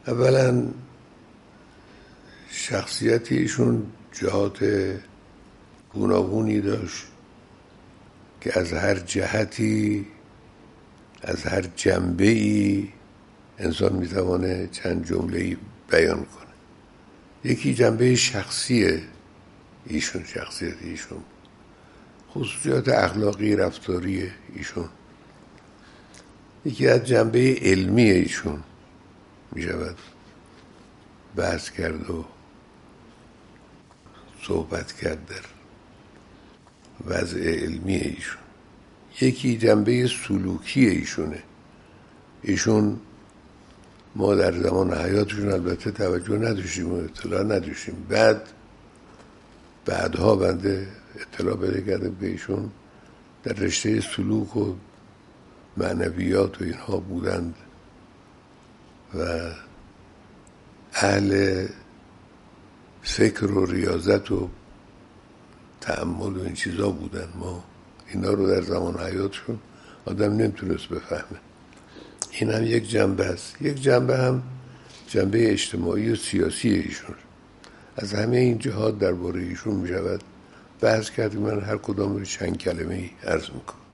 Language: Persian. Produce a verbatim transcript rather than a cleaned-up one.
اولا شخصیت ایشون جهات گوناگونی داشت که از هر جهتی، از هر جنبه‌ای انسان میتوانه چند جمله‌ای بیان کنه. یکی جنبه شخصی ایشون، شخصیت ایشون، خصوصیات اخلاقی رفتاری ایشون. یکی از جنبه علمی ایشون میشود بحث کرد و صحبت کرد در وضع علمی ایشون. یکی جنبه سلوکی ایشونه. ایشون ما در زمان حیاتشون البته توجه نداشتیم و اطلاع نداشتیم. بعد بعدها بنده اطلاع پیدا کردم به ایشون در رشته سلوک و معنویات و اینها بودند و اهل فکر و ریاضت و تأمل و این چیزا بودن. ما اینا رو در زمان حیاتشون آدم نمیتونست بفهمه. این هم یک جنبه است. یک جنبه هم جنبه اجتماعی و سیاسی ایشون. از همه این جهات درباره ایشون میشود بحث کرد. من هر کدام رو چند کلمه ای عرض میکنم.